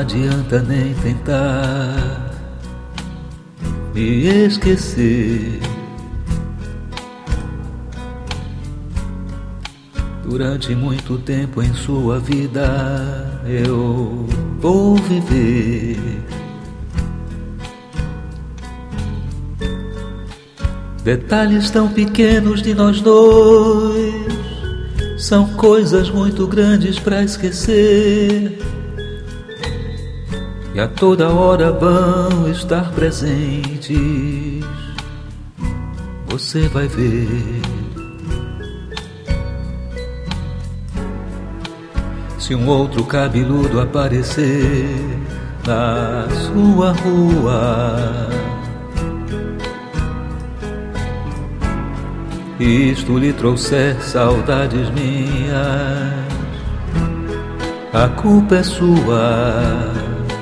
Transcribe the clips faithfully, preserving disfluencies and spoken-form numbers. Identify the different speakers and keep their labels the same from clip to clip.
Speaker 1: adianta nem tentar me esquecer. Durante muito tempo em sua vida eu vou viver. Detalhes tão pequenos de nós dois são coisas muito grandes pra esquecer, e a toda hora vão estar presentes. Você vai ver. Se um outro cabeludo aparecer na sua rua, e isto lhe trouxer saudades minhas, a culpa é sua.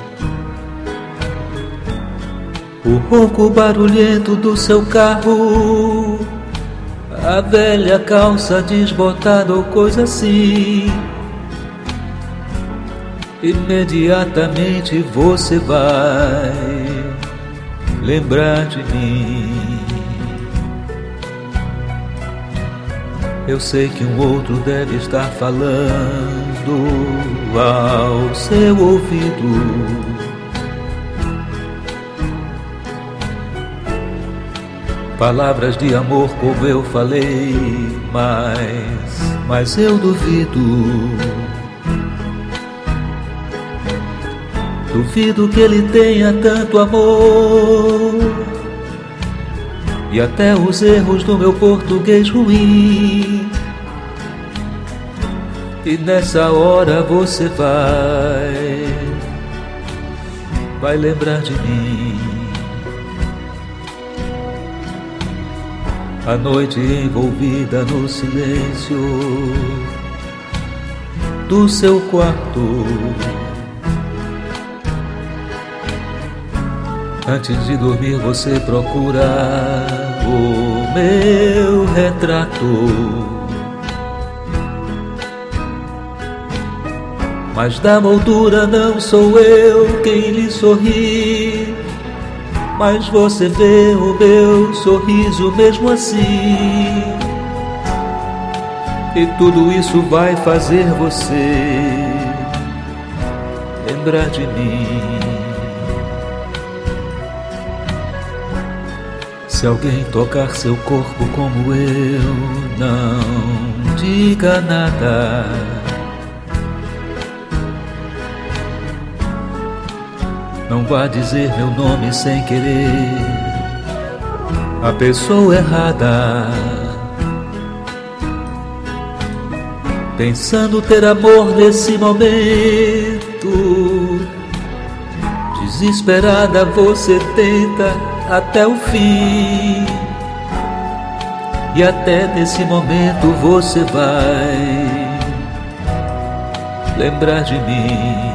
Speaker 1: O ronco barulhento do seu carro, a velha calça desbotada ou coisa assim, imediatamente você vai lembrar de mim. Eu sei que um outro deve estar falando ao seu ouvido, palavras de amor como eu falei, mas, mas eu duvido. Duvido que ele tenha tanto amor, e até os erros do meu português ruim. E nessa hora você vai, vai lembrar de mim. A noite envolvida no silêncio do seu quarto, antes de dormir você procura o meu retrato, mas da moldura não sou eu quem lhe sorri, mas você vê o meu sorriso mesmo assim. E tudo isso vai fazer você lembrar de mim. Se alguém tocar seu corpo como eu, não diga nada. Não vá dizer meu nome sem querer a pessoa errada, pensando ter amor nesse momento. Desesperada você tenta até o fim, e até nesse momento você vai lembrar de mim.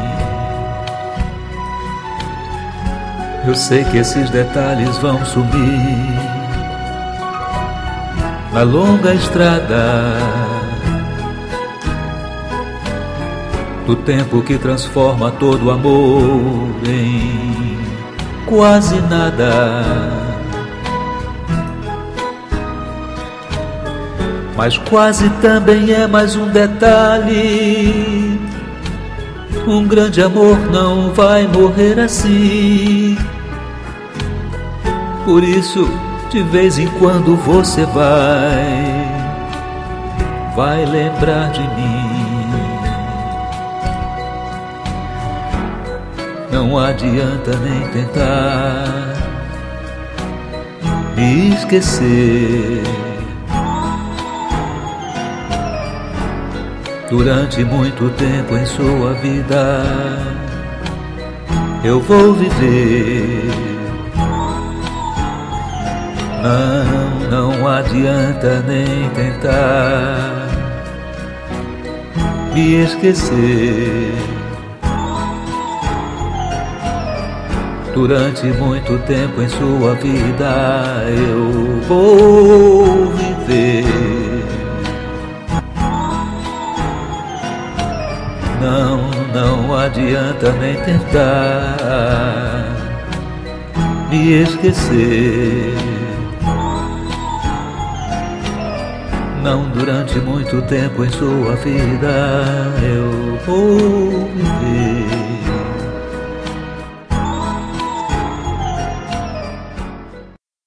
Speaker 1: Eu sei que esses detalhes vão sumir na longa estrada do tempo que transforma todo amor em quase nada. Mas quase também é mais um detalhe. Um grande amor não vai morrer assim. Por isso, de vez em quando você vai, vai lembrar de mim. Não adianta nem tentar me esquecer. Durante muito tempo em sua vida eu vou viver. Não, não adianta nem tentar me esquecer. Durante muito tempo em sua vida eu vou viver. Não, não adianta nem tentar me esquecer. Não durante muito tempo em sua vida eu vou viver.